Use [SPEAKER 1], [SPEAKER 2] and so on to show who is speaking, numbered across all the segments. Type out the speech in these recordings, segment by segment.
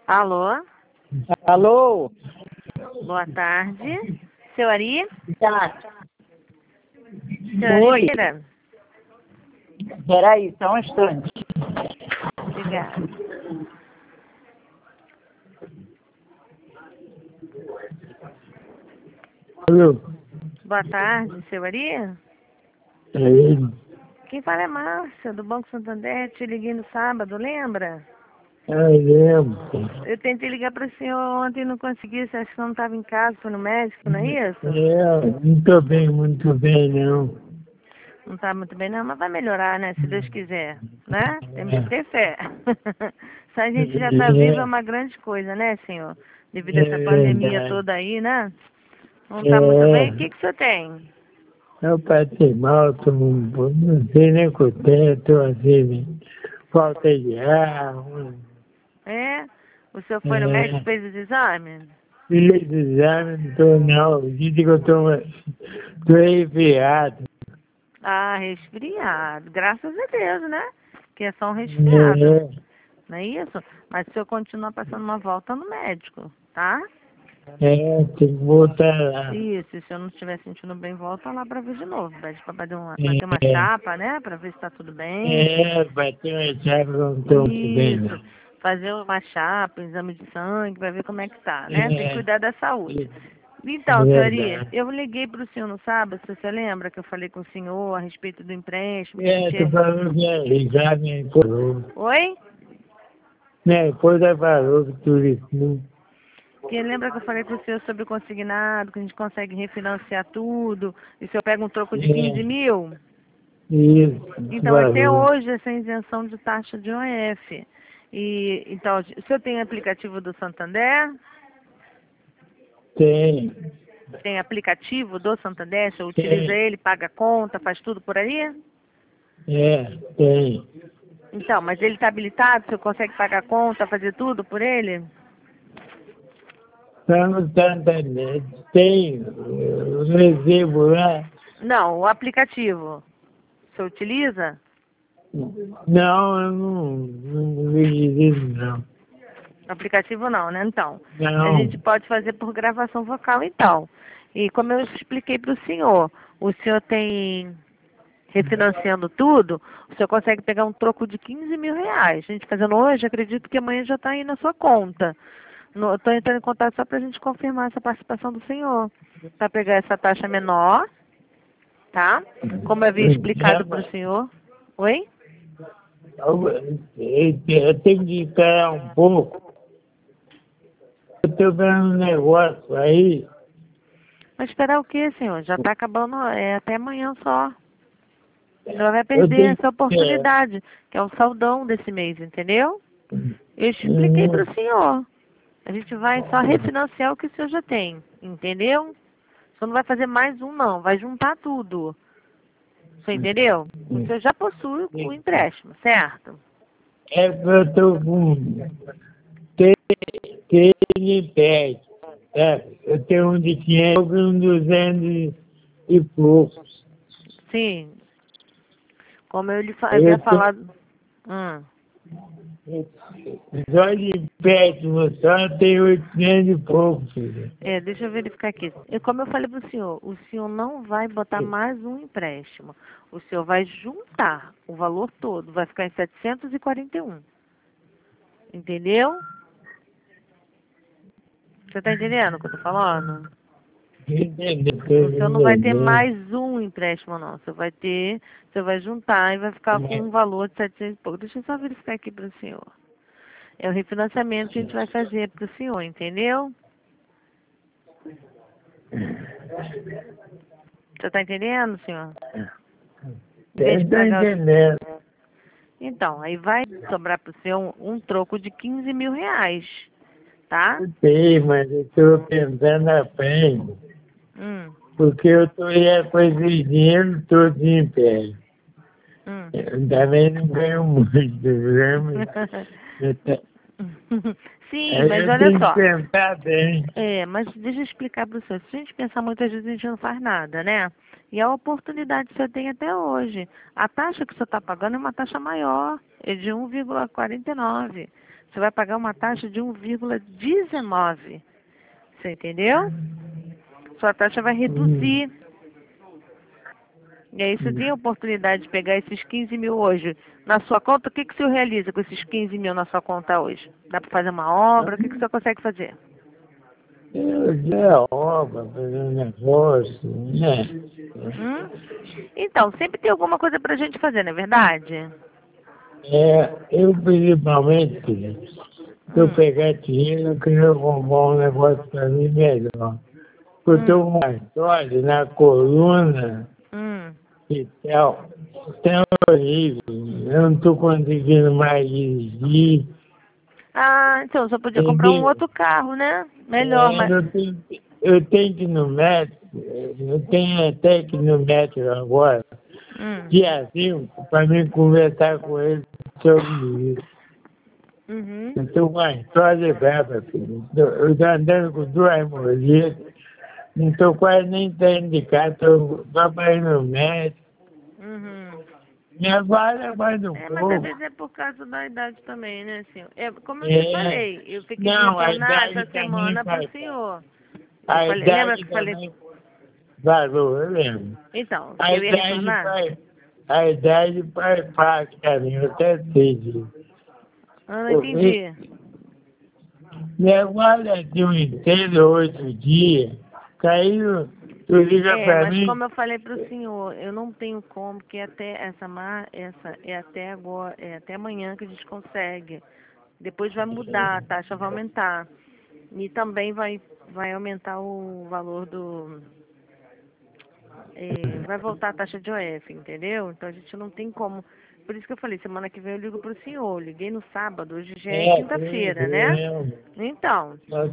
[SPEAKER 1] Alô?
[SPEAKER 2] Alô?
[SPEAKER 1] Boa tarde. Seu Ari?
[SPEAKER 2] Tá.
[SPEAKER 1] Seu
[SPEAKER 2] Oi.
[SPEAKER 1] Ari?
[SPEAKER 2] Peraí, só um instante.
[SPEAKER 1] Obrigada.
[SPEAKER 3] Alô?
[SPEAKER 1] Boa tarde, seu Ari?
[SPEAKER 3] É ele?
[SPEAKER 1] Quem fala é Márcia, do Banco Santander. Te liguei no sábado, lembra?
[SPEAKER 3] Lembro.
[SPEAKER 1] Eu tentei ligar para o senhor ontem e não consegui. Você acha que não estava em casa, foi no médico, não é isso?
[SPEAKER 3] Não estou bem, muito bem, não.
[SPEAKER 1] Não está muito bem, não, mas vai melhorar, né? Se Deus quiser, né? Temos que ter fé. Se a gente já está vivo é uma grande coisa, né, senhor? Devido a essa pandemia
[SPEAKER 3] Verdade.
[SPEAKER 1] toda aí, né? Não está muito bem? O que que o senhor tem?
[SPEAKER 3] Eu passei mal, não sei nem o que eu tenho, estou assim, falta de ar.
[SPEAKER 1] É? O senhor foi no médico, fez os exames?
[SPEAKER 3] Fiz exame, não estou não. Dizem que eu estou resfriado.
[SPEAKER 1] Ah, resfriado. Graças a Deus, né? Que é só um resfriado. Não é isso? Mas o senhor continua passando uma volta no médico, tá?
[SPEAKER 3] Tem que voltar lá.
[SPEAKER 1] Isso, se o senhor não estiver sentindo bem, volta lá pra ver de novo. Pede pra fazer uma chapa, né? Pra ver se tá tudo bem.
[SPEAKER 3] Bater uma chave, não estou muito bem,
[SPEAKER 1] Isso.
[SPEAKER 3] não.
[SPEAKER 1] Fazer uma chapa, um exame de sangue, pra ver como é que tá, né? Tem que cuidar da saúde. Então, senhoria,
[SPEAKER 3] Verdade.
[SPEAKER 1] eu liguei pro senhor no sábado, se você lembra que eu falei com o senhor a respeito do empréstimo que a
[SPEAKER 3] Tu
[SPEAKER 1] gente...
[SPEAKER 3] falou que é exame, falou.
[SPEAKER 1] Oi?
[SPEAKER 3] Né, depois ela falou que tudo.
[SPEAKER 1] Que lembra que eu falei com o senhor sobre o consignado, que a gente consegue refinanciar tudo, e o senhor pega um troco de 15 mil?
[SPEAKER 3] Isso,
[SPEAKER 1] Então, vai ter
[SPEAKER 3] falou.
[SPEAKER 1] hoje essa isenção de taxa de OF. E, então, o senhor tem aplicativo do Santander?
[SPEAKER 3] Tem.
[SPEAKER 1] Tem aplicativo do Santander? O senhor utiliza ele, paga a conta, faz tudo por aí?
[SPEAKER 3] Tem.
[SPEAKER 1] Então, mas ele está habilitado? O senhor consegue pagar a conta, fazer tudo por ele?
[SPEAKER 3] Só no Santander. Tem. Eu recebo lá.
[SPEAKER 1] Não, o aplicativo. O senhor utiliza?
[SPEAKER 3] Não, eu não vejo isso, não.
[SPEAKER 1] Aplicativo não, né? Então, a
[SPEAKER 3] Não.
[SPEAKER 1] gente pode fazer por gravação vocal, então. E como eu expliquei para o senhor tem, refinanciando tudo, o senhor consegue pegar um troco de 15 mil reais. A gente fazendo hoje, acredito que amanhã já está aí na sua conta. Estou entrando em contato só para a gente confirmar essa participação do senhor. Para pegar essa taxa menor, tá? Como eu havia explicado para o senhor. Oi?
[SPEAKER 3] Eu tenho que esperar um pouco. Eu estou vendo um negócio aí.
[SPEAKER 1] Mas esperar o quê, senhor? Já está acabando, até amanhã só. Não vai
[SPEAKER 3] Eu
[SPEAKER 1] perder
[SPEAKER 3] tenho
[SPEAKER 1] essa
[SPEAKER 3] que.
[SPEAKER 1] oportunidade, que é o saldão desse mês, entendeu? Eu expliquei para o senhor. A gente vai só refinanciar o que o senhor já tem, entendeu? O senhor não vai fazer mais um, não. Vai juntar tudo. Você entendeu? O senhor já possui o empréstimo, certo?
[SPEAKER 3] É que eu estou com. Tem pé. Eu tenho um de 500 e um de 200 e poucos.
[SPEAKER 1] Sim. Como eu lhe havia
[SPEAKER 3] Eu tô,
[SPEAKER 1] falado.
[SPEAKER 3] só de empréstimo só tem 800 e poucos, filho.
[SPEAKER 1] Deixa eu verificar aqui. E como eu falei para o senhor não vai botar mais um empréstimo. O senhor vai juntar o valor todo, vai ficar em 741. Entendeu? Você está entendendo o que eu estou falando? O senhor não vai ter mais um empréstimo, não. Você vai juntar e vai ficar com um valor de 700 e pouco. Deixa eu só verificar aqui para o senhor. É o refinanciamento que a gente vai fazer para o senhor, entendeu? Você está entendendo, senhor?
[SPEAKER 3] Eu estou entendendo.
[SPEAKER 1] Então, aí vai sobrar para o senhor um troco de 15 mil reais, tá?
[SPEAKER 3] Eu sei, mas eu estou pensando na frente. Porque eu estou com esse dinheiro todo em pé. Eu também não ganho muito,
[SPEAKER 1] Sim, mas
[SPEAKER 3] eu
[SPEAKER 1] olha
[SPEAKER 3] tenho que
[SPEAKER 1] só.
[SPEAKER 3] pensar bem.
[SPEAKER 1] Mas deixa eu explicar para o senhor. Se a gente pensar muitas vezes, a gente não faz nada, né? E a oportunidade que o senhor tem até hoje. A taxa que o senhor está pagando é uma taxa maior, é de 1,49. você vai pagar uma taxa de 1,19. Você entendeu? Sua taxa vai reduzir. E aí você tem a oportunidade de pegar esses 15 mil hoje na sua conta. O que o senhor realiza com esses 15 mil na sua conta hoje? Dá para fazer uma obra? O que o senhor consegue fazer?
[SPEAKER 3] Eu obra, fazer um negócio, né?
[SPEAKER 1] Então, sempre tem alguma coisa pra gente fazer, não é verdade?
[SPEAKER 3] Eu principalmente, filha, se eu pegar dinheiro, eu queria comprar um negócio para mim melhor. Eu estou com uma história na coluna e tal, tão horrível. Eu não estou conseguindo mais dirigir.
[SPEAKER 1] Ah, então você podia comprar um outro carro, né? Melhor, mas...
[SPEAKER 3] Eu tenho que ir no médico, eu tenho até que ir no médico agora, dia 5, para mim conversar com ele sobre isso. Eu estou com uma história brava, filho. Eu estou andando com 2 mulheres, não estou quase nem saindo de casa, estou só para ir no médico. Minha vara vai no
[SPEAKER 1] mas
[SPEAKER 3] corpo.
[SPEAKER 1] às vezes é por causa da idade também, né, senhor? Como eu te falei, eu fiquei de
[SPEAKER 3] Não, a
[SPEAKER 1] retornar
[SPEAKER 3] idade
[SPEAKER 1] essa semana
[SPEAKER 3] também
[SPEAKER 1] pro senhor.
[SPEAKER 3] A
[SPEAKER 1] Lembra
[SPEAKER 3] idade
[SPEAKER 1] que eu falei?
[SPEAKER 3] também falou, eu lembro.
[SPEAKER 1] Então,
[SPEAKER 3] A
[SPEAKER 1] eu ia retornar?
[SPEAKER 3] idade faz parte, cara, eu até sei disso.
[SPEAKER 1] Não entendi.
[SPEAKER 3] Minha guarda de um inteiro 8 dias, caiu, tu liga pra
[SPEAKER 1] Mas
[SPEAKER 3] mim.
[SPEAKER 1] como eu falei pro senhor, eu não tenho como, porque até essa é até agora, é até amanhã que a gente consegue. Depois vai mudar, a taxa vai aumentar. E também vai aumentar o valor do... vai voltar a taxa de OF, entendeu? Então a gente não tem como. Por isso que eu falei, semana que vem eu ligo pro senhor. Liguei no sábado, hoje já é quinta-feira, né? Então.
[SPEAKER 3] Eu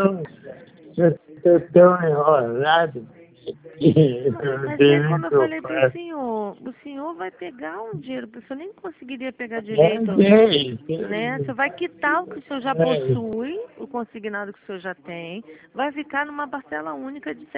[SPEAKER 3] tô tão enrolado.
[SPEAKER 1] Mas é como eu falei pro senhor, o senhor vai pegar um dinheiro, o senhor nem conseguiria pegar direito, né? Você vai quitar o que o senhor já possui, o consignado que o senhor já tem, vai ficar numa parcela única de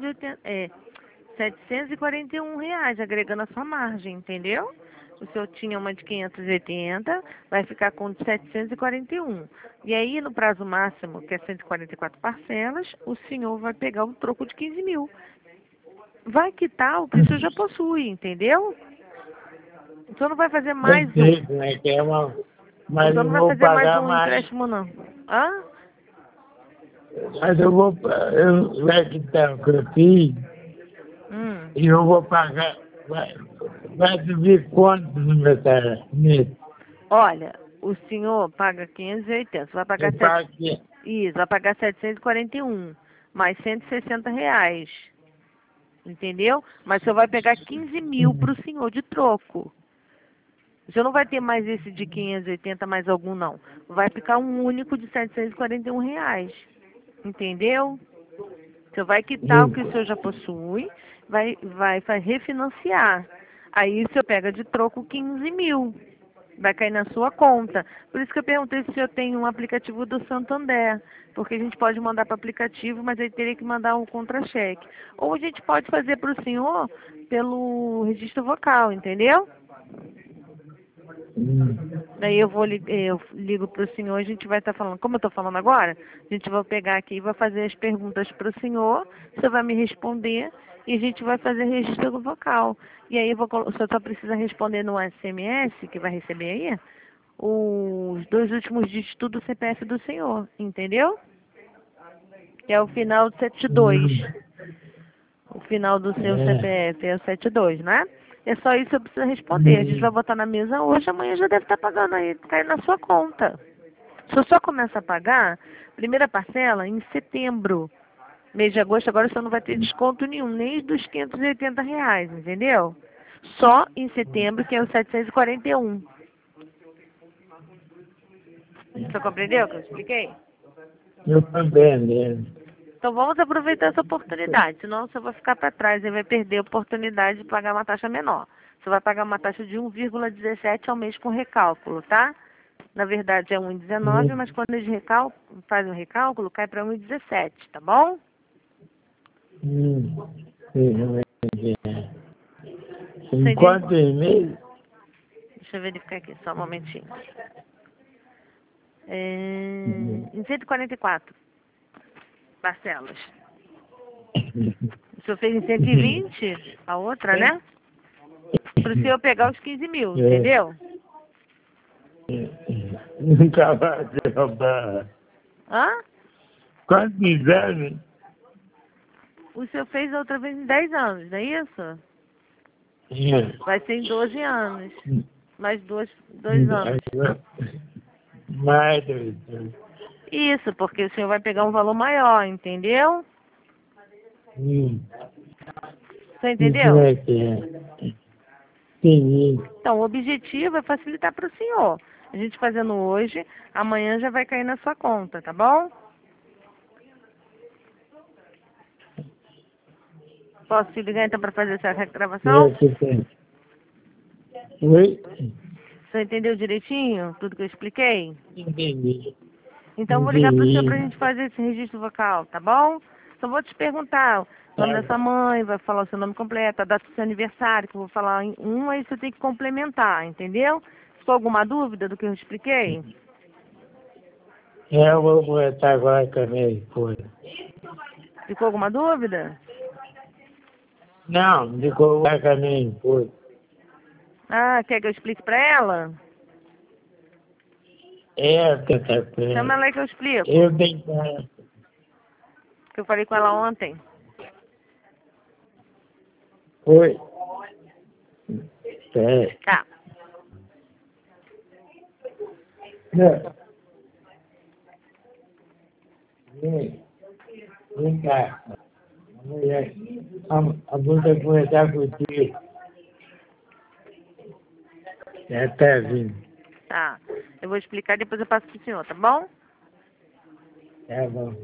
[SPEAKER 1] R$ 741, agregando a sua margem, entendeu? O senhor tinha uma de 580, vai ficar com 741. E aí, no prazo máximo, que é 144 parcelas, o senhor vai pegar um troco de 15 mil. Vai quitar o que o senhor já possui, entendeu? O senhor não vai fazer mais um.
[SPEAKER 3] Mas
[SPEAKER 1] o senhor não vai fazer mais um empréstimo, não. Hã?
[SPEAKER 3] Mas vai quitar o que eu fiz e eu vou pagar. Vai subir quanto no meu salário?
[SPEAKER 1] Olha, o senhor paga 580, você vai pagar Isso, vai pagar 741, mais R$ 160. Entendeu? Mas o senhor vai pegar 15 mil para o senhor de troco. O senhor não vai ter mais esse de 580 mais algum, não. Vai ficar um único de R$ 741. Entendeu? O senhor vai quitar o que o senhor já possui, vai refinanciar. Aí o senhor pega de troco 15 mil. Vai cair na sua conta. Por isso que eu perguntei se o senhor tem um aplicativo do Santander. Porque a gente pode mandar para o aplicativo, mas aí teria que mandar um contra-cheque. Ou a gente pode fazer para o senhor pelo registro vocal, entendeu? Daí eu ligo para o senhor, a gente vai estar falando, como eu estou falando agora, a gente vai pegar aqui e vai fazer as perguntas para o senhor vai me responder e a gente vai fazer registro vocal. E aí o senhor só precisa responder no SMS, que vai receber aí, os 2 últimos dígitos do CPF do senhor, entendeu? Que é o final do 72. O final do seu CPF é o 72, né? É só isso que eu preciso responder. A gente vai botar na mesa hoje, amanhã já deve estar pagando aí, caindo na sua conta. O senhor só começa a pagar primeira parcela em setembro. Mês de agosto, agora o senhor não vai ter desconto nenhum, nem dos R$ 580, entendeu? Só em setembro, que é o 741. O senhor compreendeu o que eu expliquei?
[SPEAKER 3] Eu compreendo.
[SPEAKER 1] Então vamos aproveitar essa oportunidade, senão você vai ficar para trás e vai perder a oportunidade de pagar uma taxa menor. Você vai pagar uma taxa de 1,17 ao mês com recálculo, tá? Na verdade é 1,19, mas quando eles fazem o recálculo, cai para 1,17, tá bom?
[SPEAKER 3] Em quantos meses?
[SPEAKER 1] Deixa eu verificar aqui, só um momentinho. Em 144 parcelas. O senhor fez em 120, a outra, né? Para o senhor pegar os 15 mil, entendeu?
[SPEAKER 3] Nunca vai derrubar.
[SPEAKER 1] Hã?
[SPEAKER 3] Quantos anos?
[SPEAKER 1] O senhor fez a outra vez em 10 anos, não é isso? Vai ser em 12 anos. Mais dois anos.
[SPEAKER 3] Mais 2 anos.
[SPEAKER 1] Isso, porque o senhor vai pegar um valor maior, entendeu? Você entendeu?
[SPEAKER 3] Como é que é? Entendi.
[SPEAKER 1] Então, o objetivo é facilitar para o senhor. A gente fazendo hoje, amanhã já vai cair na sua conta, tá bom? Posso te ligar então para fazer essa regravação?
[SPEAKER 3] Oi?
[SPEAKER 1] Você entendeu direitinho tudo que eu expliquei?
[SPEAKER 3] Entendi.
[SPEAKER 1] Então, vou ligar para o senhor para a gente fazer esse registro vocal, tá bom? Só vou te perguntar o nome da sua mãe, vai falar o seu nome completo, a data do seu aniversário, que eu vou falar em um, aí você tem que complementar, entendeu? Ficou alguma dúvida do que eu expliquei?
[SPEAKER 3] Eu vou botar agora com a minha esposa.
[SPEAKER 1] Ficou alguma dúvida?
[SPEAKER 3] Não, ficou agora com a minha esposa.
[SPEAKER 1] Ah, quer que eu explique para ela?
[SPEAKER 3] É, que tá
[SPEAKER 1] Chama ela aí que eu explico.
[SPEAKER 3] eu tenho que...
[SPEAKER 1] Que eu falei com ela ontem.
[SPEAKER 3] Oi. É.
[SPEAKER 1] Tá.
[SPEAKER 3] Não. Vem cá. A bunda conversar contigo. Já tá vindo.
[SPEAKER 1] Tá. Eu vou explicar e depois eu passo pro senhor, tá bom?
[SPEAKER 3] Tá bom.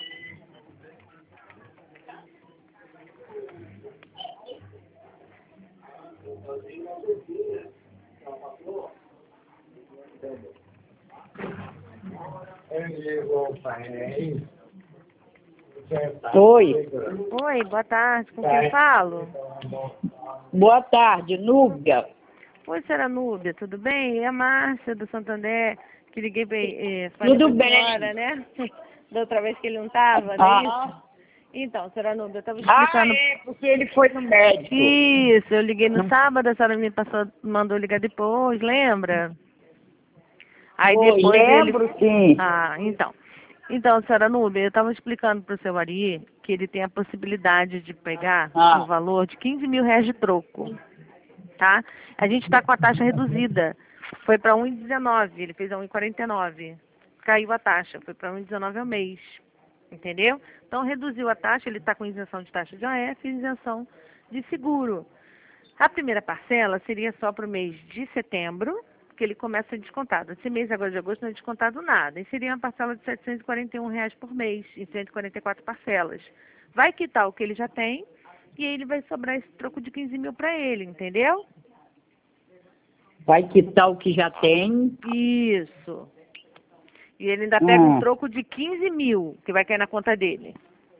[SPEAKER 2] Oi.
[SPEAKER 1] Oi, boa tarde. Com quem eu falo?
[SPEAKER 2] Boa tarde, Núbia.
[SPEAKER 1] Oi, senhora Núbia, tudo bem? É a Márcia do Santander, que liguei pra falei
[SPEAKER 2] Tudo
[SPEAKER 1] pra
[SPEAKER 2] bem.
[SPEAKER 1] senhora, né? Da outra vez que ele não tava, não é isso? Então, senhora Núbia, eu tava explicando...
[SPEAKER 2] Porque ele foi no médico.
[SPEAKER 1] Isso, eu liguei no sábado, a senhora me passou, mandou ligar depois, lembra? Aí
[SPEAKER 2] Oi,
[SPEAKER 1] depois
[SPEAKER 2] lembro, sim.
[SPEAKER 1] Ah, então. Então, senhora Núbia, eu estava explicando para o seu Ari que ele tem a possibilidade de pegar um valor de 15 mil reais de troco, tá? A gente está com a taxa reduzida. Foi para 1,19, ele fez a 1,49. Caiu a taxa, foi para 1,19 ao mês. Entendeu? Então, reduziu a taxa, ele está com isenção de taxa de OF e isenção de seguro. A primeira parcela seria só para o mês de setembro, que ele começa descontado. Esse mês agora de agosto não é descontado nada. E seria uma parcela de R$ 741 por mês, em 144 parcelas. Vai quitar o que ele já tem e aí ele vai sobrar esse troco de 15 mil para ele, entendeu?
[SPEAKER 2] Vai quitar o que já tem.
[SPEAKER 1] Isso. E ele ainda pega um troco de 15 mil, que vai cair na conta dele.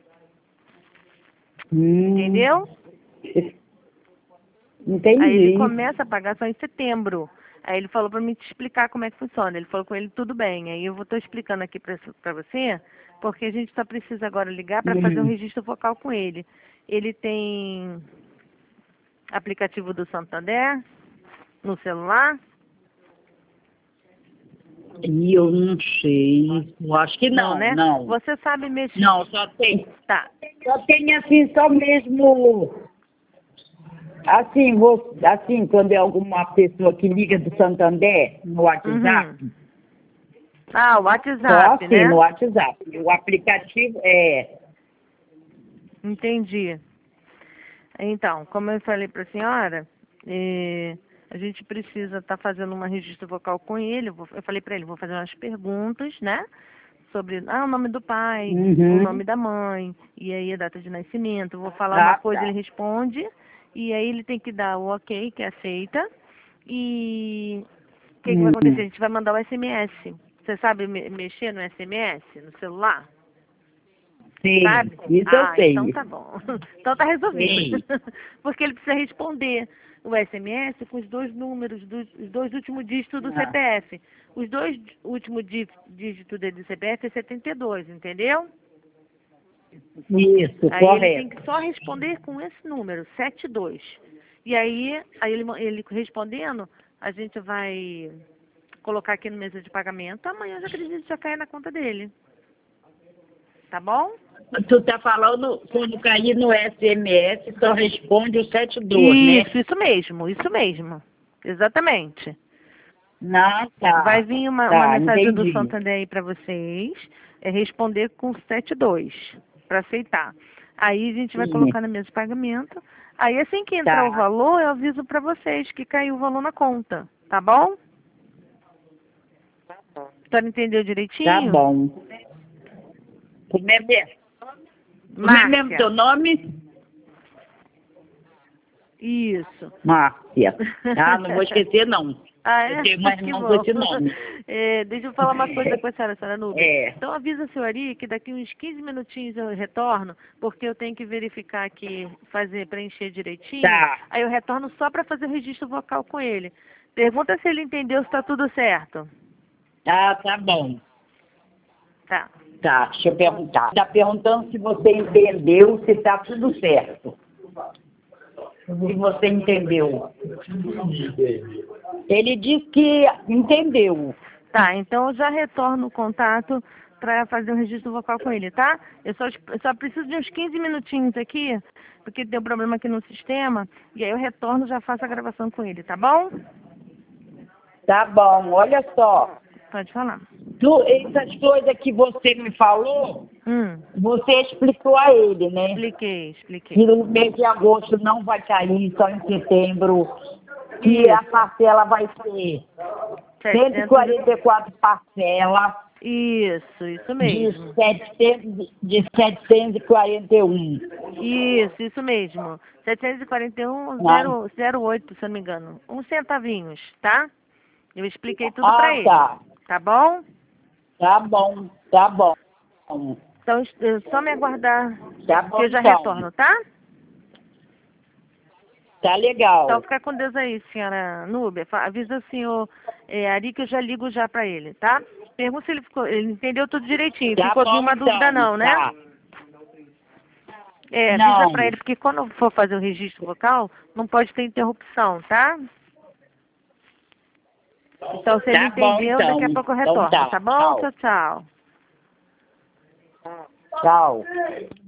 [SPEAKER 1] Entendeu?
[SPEAKER 2] Entendi.
[SPEAKER 1] Aí ele começa a pagar só em setembro. Aí ele falou para mim te explicar como é que funciona. Ele falou com ele, tudo bem. Aí eu estou explicando aqui para você, porque a gente só precisa agora ligar para fazer um registro vocal com ele. Ele tem aplicativo do Santander no celular?
[SPEAKER 2] E eu não sei. Eu acho que não,
[SPEAKER 1] né?
[SPEAKER 2] não.
[SPEAKER 1] Você sabe mexer?
[SPEAKER 2] Não, só tem.
[SPEAKER 1] Tá.
[SPEAKER 2] Só tem assim, só mesmo. Assim, quando é alguma pessoa que liga do Santander no WhatsApp.
[SPEAKER 1] Uhum. Ah, o
[SPEAKER 2] Só
[SPEAKER 1] WhatsApp,
[SPEAKER 2] assim,
[SPEAKER 1] né?
[SPEAKER 2] no WhatsApp. O aplicativo é.
[SPEAKER 1] Entendi. Então, como eu falei para a senhora, a gente precisa estar fazendo uma registro vocal com ele. Eu falei para ele, vou fazer umas perguntas, né? Sobre o nome do pai, o nome da mãe, e aí a data de nascimento. Vou falar uma coisa, ele responde, e aí ele tem que dar o ok, que aceita. E o que vai acontecer? A gente vai mandar o SMS. Você sabe mexer no SMS, no celular?
[SPEAKER 2] Sim,
[SPEAKER 1] sabe?
[SPEAKER 2] isso eu sei.
[SPEAKER 1] Então tá bom. Então tá resolvido.
[SPEAKER 2] Sim.
[SPEAKER 1] Porque ele precisa responder o SMS com os dois números, os dois últimos dígitos do CPF. Os dois últimos dígitos dele do CPF é 72, entendeu?
[SPEAKER 2] Isso,
[SPEAKER 1] Aí ele
[SPEAKER 2] correto.
[SPEAKER 1] tem que só responder com esse número, 72. E aí ele respondendo, a gente vai colocar aqui no mesa de pagamento. Amanhã eu já acredito que já cai na conta dele. Tá bom?
[SPEAKER 2] Tu tá falando, quando cair no SMS, só responde o 72, né?
[SPEAKER 1] Isso mesmo. Exatamente.
[SPEAKER 2] Não, tá.
[SPEAKER 1] Vai vir uma
[SPEAKER 2] Tá,
[SPEAKER 1] mensagem do
[SPEAKER 2] entendi.
[SPEAKER 1] Santander aí para vocês, responder com 72, para aceitar. Aí a gente vai
[SPEAKER 2] Sim.
[SPEAKER 1] colocar na mesa de pagamento. Aí assim que entrar
[SPEAKER 2] Tá.
[SPEAKER 1] o valor, eu aviso para vocês que caiu o valor na conta. Tá bom? Para entender direitinho?
[SPEAKER 2] Tá bom. Como é mesmo teu nome?
[SPEAKER 1] Isso.
[SPEAKER 2] Márcia. Ah, não vou esquecer, não.
[SPEAKER 1] É?
[SPEAKER 2] Eu tenho mais
[SPEAKER 1] Que
[SPEAKER 2] irmão
[SPEAKER 1] bom.
[SPEAKER 2] com esse nome.
[SPEAKER 1] Deixa eu falar uma coisa com a senhora Nubia.
[SPEAKER 2] É.
[SPEAKER 1] Então avisa o senhor Ari que daqui uns 15 minutinhos eu retorno, porque eu tenho que verificar aqui, preencher direitinho.
[SPEAKER 2] Tá.
[SPEAKER 1] Aí eu retorno só para fazer o registro vocal com ele. Pergunta se ele entendeu se está tudo certo.
[SPEAKER 2] Ah, tá bom.
[SPEAKER 1] Tá.
[SPEAKER 2] Tá, deixa eu perguntar. Tá perguntando se você entendeu, se tá tudo certo. Se você entendeu. Ele disse que entendeu.
[SPEAKER 1] Tá, então eu já retorno o contato para fazer o registro vocal com ele, tá? Eu só preciso de uns 15 minutinhos aqui, porque deu problema aqui no sistema, e aí eu retorno e já faço a gravação com ele, tá bom?
[SPEAKER 2] Tá bom, olha só.
[SPEAKER 1] Pode falar.
[SPEAKER 2] Essas coisas que você me falou, você explicou a ele, né?
[SPEAKER 1] Expliquei.
[SPEAKER 2] Que no mês de agosto não vai cair, só em setembro. Que a parcela vai ser 144 parcelas.
[SPEAKER 1] Isso mesmo.
[SPEAKER 2] De 741.
[SPEAKER 1] Isso mesmo. 741,08, se eu não me engano. Uns centavinhos, tá? Eu expliquei tudo pra ele.
[SPEAKER 2] Tá.
[SPEAKER 1] Tá bom?
[SPEAKER 2] Tá bom, tá bom.
[SPEAKER 1] Então, só me aguardar
[SPEAKER 2] Tá bom,
[SPEAKER 1] que eu já
[SPEAKER 2] então.
[SPEAKER 1] retorno, tá?
[SPEAKER 2] Tá legal.
[SPEAKER 1] Então, fica com Deus aí, senhora Núbia. Avisa o senhor Ari que eu já ligo já pra ele, tá? Pergunta se ele entendeu tudo direitinho.
[SPEAKER 2] Tá
[SPEAKER 1] Ficou
[SPEAKER 2] bom,
[SPEAKER 1] nenhuma dúvida
[SPEAKER 2] então,
[SPEAKER 1] não, né?
[SPEAKER 2] tá.
[SPEAKER 1] Avisa
[SPEAKER 2] Não.
[SPEAKER 1] pra ele, porque quando for fazer o registro vocal, não pode ter interrupção, tá? Então, se ele
[SPEAKER 2] Tá bom,
[SPEAKER 1] entendeu,
[SPEAKER 2] então.
[SPEAKER 1] daqui a pouco eu
[SPEAKER 2] Então
[SPEAKER 1] retorno,
[SPEAKER 2] tá.
[SPEAKER 1] tá bom?
[SPEAKER 2] Tchau.
[SPEAKER 1] Tchau.
[SPEAKER 2] Tchau.